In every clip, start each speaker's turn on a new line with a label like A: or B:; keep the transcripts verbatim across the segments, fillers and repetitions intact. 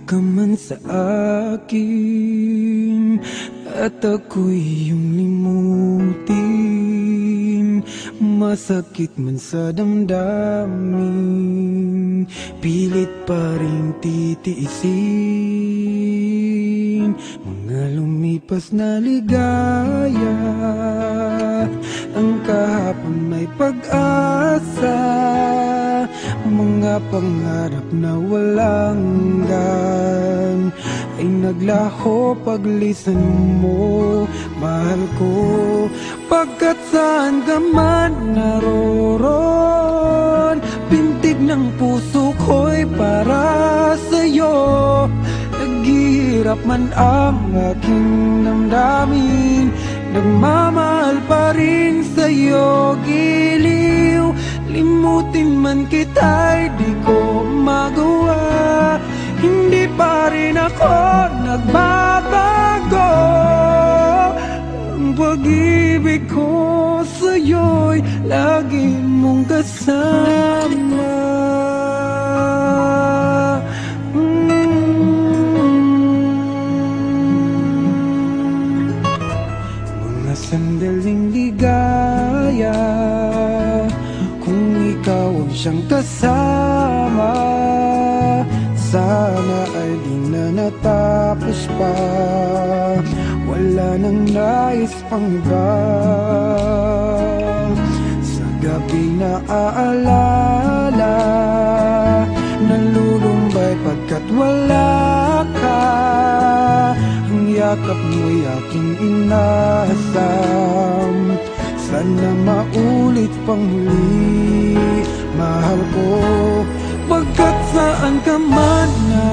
A: ka man sa akin at ako'y iyong limutin, masakit man sa damdamin, pilit pa rin titiisin mga lumipas na ligaya. Ang kahapon may pag-asa, mga pangarap na walang hanggan ay naglaho paglisan mo, mahal ko. Pagkat saan ka man naroon, pintig ng puso ko'y para sa'yo. Naghihirap man ang aking damdamin, nagmamahal pa rin sa'yo, giliw. Limutin man kita'y di ko magawa, hindi pa rin ako nagbabago. Ang pag-ibig ko sa'yo'y lagi mong kasama. Sandaling ligaya, kung ikaw ang siyang kasama, sana ay di na natapos pa, wala nang nais pang iba. Sa gabi na aalala, nalulumbay pagkat wala ka. Ang yakap mo'y aking inasam, sana maulit pang muli, mahal ko. Pagkat saan ka man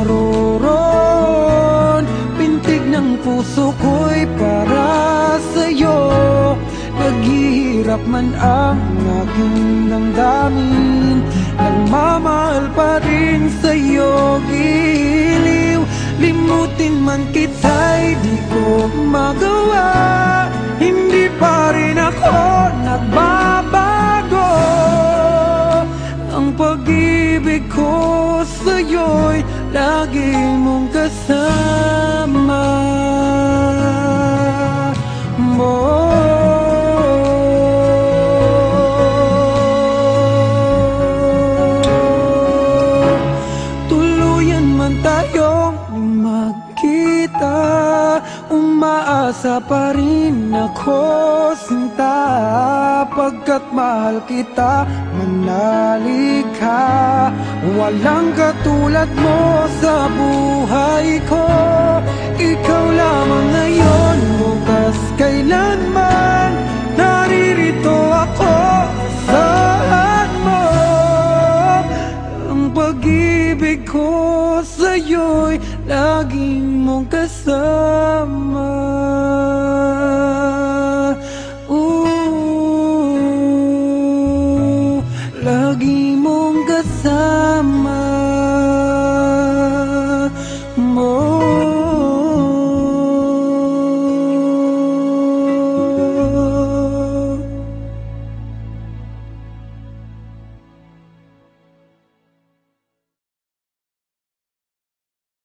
A: naroon, pintig ng puso ko'y para sa'yo. Naghihirap man ang aking damdamin, nagmamahal pa rin sa'yo, giliw. Limutin man kita'y di ko magawa, hindi pa rin ako nagbabago. Ang pag-ibig ko sa'yo'y lagi mong kasama mo. Tuluyan man tayong magkita, umaasa pa rin ako, sinta. Pagkat mahal kita, manali ka. Walang katulad mo sa buhay ko. Ikaw lamang ngayon, bukas kailanman, naririto ako, saan mo. Ang pag-ibig ko sa'yo'y laging mong kasama. Ooh, lagi